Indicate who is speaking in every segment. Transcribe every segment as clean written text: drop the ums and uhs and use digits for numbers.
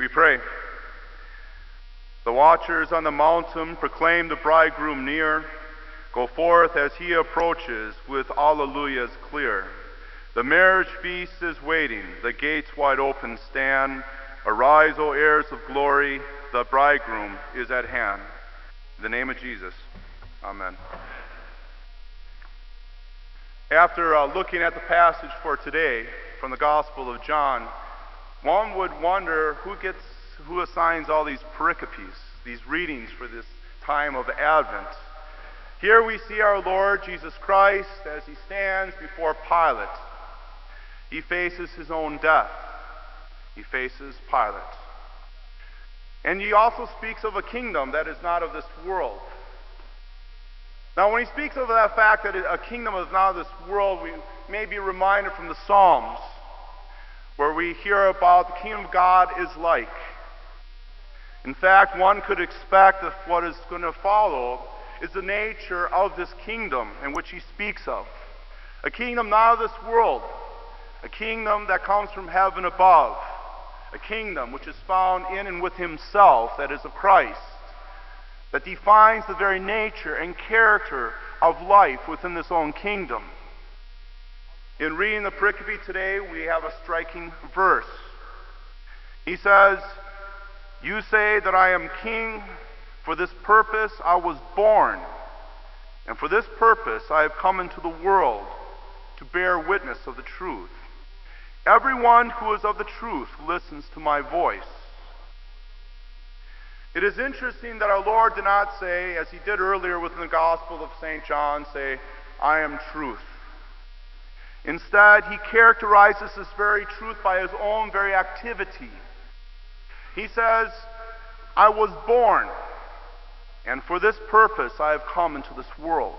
Speaker 1: We pray. The watchers on the mountain proclaim the bridegroom near. Go forth as he approaches with alleluias clear. The marriage feast is waiting, the gates wide open stand. Arise, O heirs of glory, the bridegroom is at hand. In the name of Jesus, amen. After looking at the passage for today from the Gospel of John, one would wonder who assigns all these pericopes, these readings for this time of Advent. Here we see our Lord Jesus Christ as he stands before Pilate. He faces his own death. He faces Pilate. And he also speaks of a kingdom that is not of this world. Now, when he speaks of that fact that a kingdom is not of this world, we may be reminded from the Psalms, where we hear about the kingdom of God is like. In fact, one could expect that what is going to follow is the nature of this kingdom in which he speaks of. A kingdom not of this world, a kingdom that comes from heaven above, a kingdom which is found in and with himself, that is of Christ, that defines the very nature and character of life within this own kingdom. In reading the pericope today, we have a striking verse. He says, "You say that I am king. For this purpose I was born, and for this purpose I have come into the world, to bear witness of the truth. Everyone who is of the truth listens to my voice." It is interesting that our Lord did not say, as he did earlier within the Gospel of St. John, say, "I am truth." Instead, he characterizes this very truth by his own very activity. He says, "I was born, and for this purpose I have come into this world."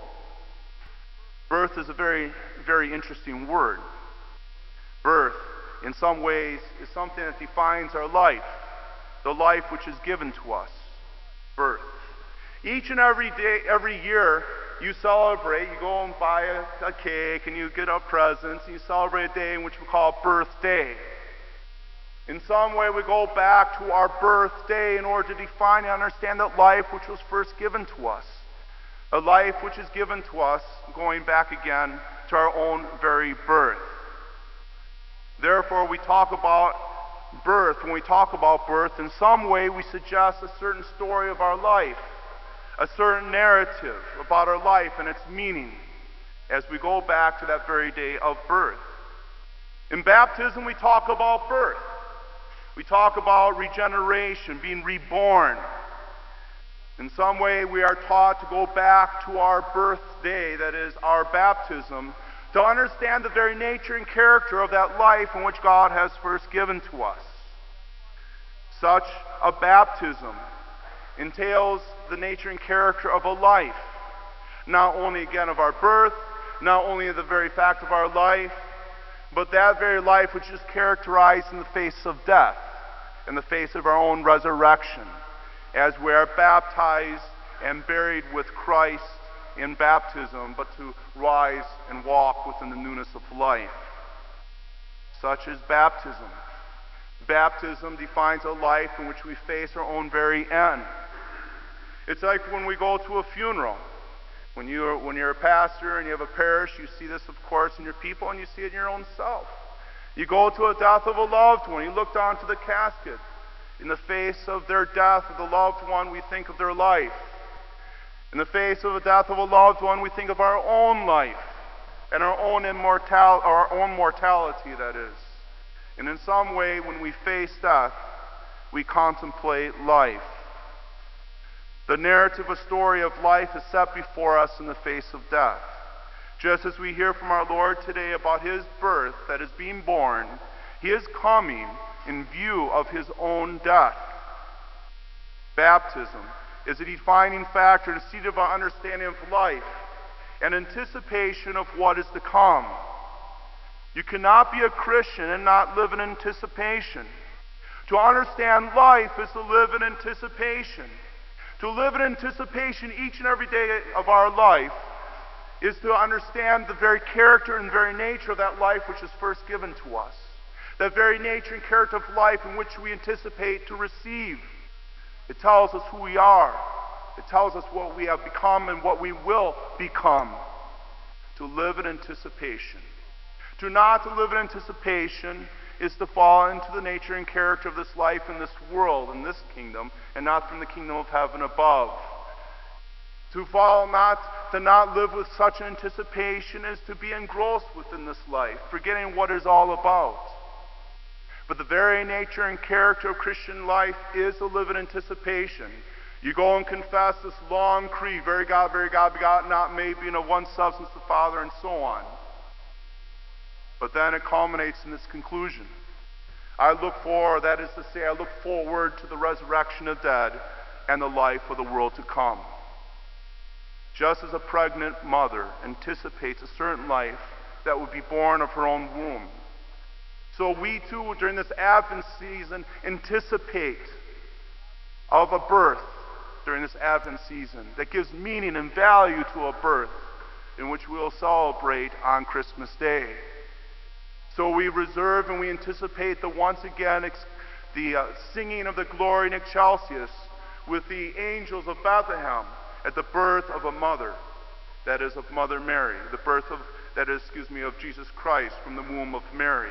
Speaker 1: Birth is a very, very interesting word. Birth, in some ways, is something that defines our life, the life which is given to us. Birth. Each and every day, every year, you celebrate, you go and buy a cake, and you get up presents, and you celebrate a day in which we call birthday. In some way, we go back to our birthday in order to define and understand that life which was first given to us. A life which is given to us going back again to our own very birth. Therefore, we talk about birth. When we talk about birth, in some way we suggest a certain story of our life, a certain narrative about our life and its meaning as we go back to that very day of birth. In baptism, we talk about birth. We talk about regeneration, being reborn. In some way, we are taught to go back to our birthday, that is, our baptism, to understand the very nature and character of that life in which God has first given to us. Such a baptism entails the nature and character of a life, not only again of our birth, not only of the very fact of our life, but that very life which is characterized in the face of death, in the face of our own resurrection, as we are baptized and buried with Christ in baptism, but to rise and walk within the newness of life. Such is baptism. Baptism defines a life in which we face our own very end. It's like when we go to a funeral. When you're a pastor and you have a parish, you see this, of course, in your people, and you see it in your own self. You go to a death of a loved one, you look down to the casket. In the face of their death of the loved one, we think of their life. In the face of the death of a loved one, we think of our own life and our own mortality, that is. And in some way, when we face death, we contemplate life. The narrative, a story of life, is set before us in the face of death. Just as we hear from our Lord today about his birth, that is being born, he is coming in view of his own death. Baptism is a defining factor and seed of our understanding of life and anticipation of what is to come. You cannot be a Christian and not live in anticipation. To understand life is to live in anticipation. To live in anticipation each and every day of our life is to understand the very character and very nature of that life which is first given to us. that very nature and character of life in which we anticipate to receive. It tells us who we are. It tells us what we have become and what we will become. To live in anticipation. To not to live in anticipation is to fall into the nature and character of this life in this world, in this kingdom, and not from the kingdom of heaven above. To not live with such anticipation is to be engrossed within this life, forgetting what it's all about. But the very nature and character of Christian life is to live in anticipation. You go and confess this long creed, very God, begotten, not made, being of one substance, the Father, and so on. But then it culminates in this conclusion. I look forward to the resurrection of dead and the life of the world to come. Just as a pregnant mother anticipates a certain life that would be born of her own womb, so we too, during this Advent season, anticipate of a birth during this Advent season that gives meaning and value to a birth in which we will celebrate on Christmas Day. So we reserve and we anticipate once again the singing of the Gloria in Excelsis with the angels of Bethlehem at the birth of a mother, that is of Mother Mary, the birth of Jesus Christ from the womb of Mary.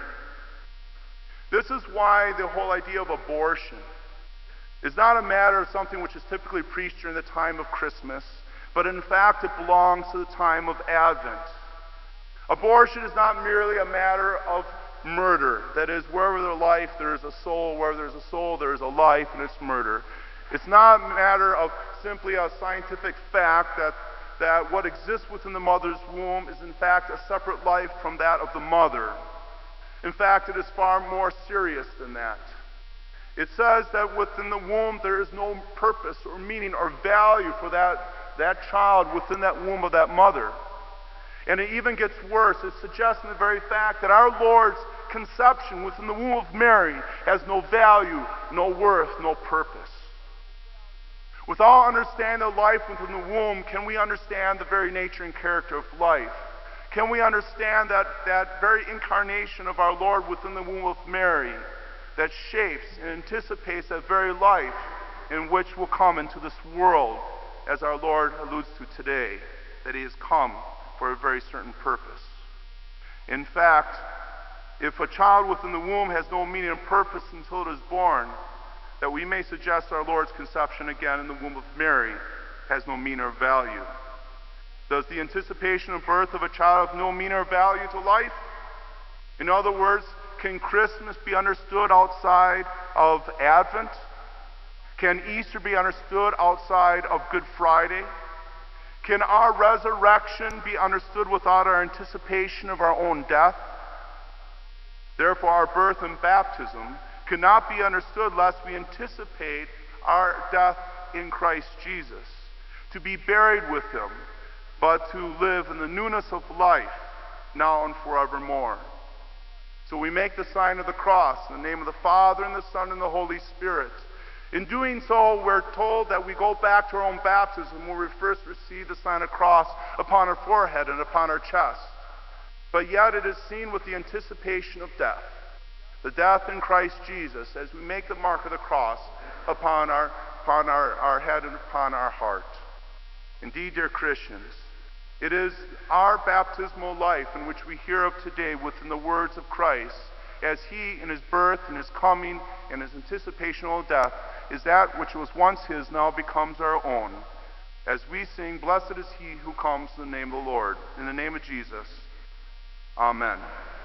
Speaker 1: This is why the whole idea of abortion is not a matter of something which is typically preached during the time of Christmas, but in fact it belongs to the time of Advent. Abortion is not merely a matter of murder. That is, wherever there's life, there is a soul. Wherever there's a soul, there is a life, and it's murder. It's not a matter of simply a scientific fact that what exists within the mother's womb is in fact a separate life from that of the mother. In fact, it is far more serious than that. It says that within the womb there is no purpose or meaning or value for that child within that womb of that mother. And it even gets worse. It suggests in the very fact that our Lord's conception within the womb of Mary has no value, no worth, no purpose. Without understanding the life within the womb, can we understand the very nature and character of life? Can we understand that very incarnation of our Lord within the womb of Mary that shapes and anticipates that very life in which will come into this world, as our Lord alludes to today, that He has come for a very certain purpose. In fact, if a child within the womb has no meaning and purpose until it is born, that we may suggest our Lord's conception again in the womb of Mary has no meaning or value. Does the anticipation of birth of a child have no meaning or value to life? In other words, can Christmas be understood outside of Advent? Can Easter be understood outside of Good Friday? Can our resurrection be understood without our anticipation of our own death? Therefore, our birth and baptism cannot be understood lest we anticipate our death in Christ Jesus, to be buried with Him, but to live in the newness of life, now and forevermore. So we make the sign of the cross in the name of the Father, and the Son, and the Holy Spirit. In doing so, we're told that we go back to our own baptism where we first receive the sign of the cross upon our forehead and upon our chest. But yet it is seen with the anticipation of death, the death in Christ Jesus, as we make the mark of the cross upon our head and upon our heart. Indeed, dear Christians, it is our baptismal life in which we hear of today within the words of Christ, as He in His birth and His coming and His anticipation of death is that which was once His now becomes our own. As we sing, "Blessed is He who comes in the name of the Lord." In the name of Jesus. Amen.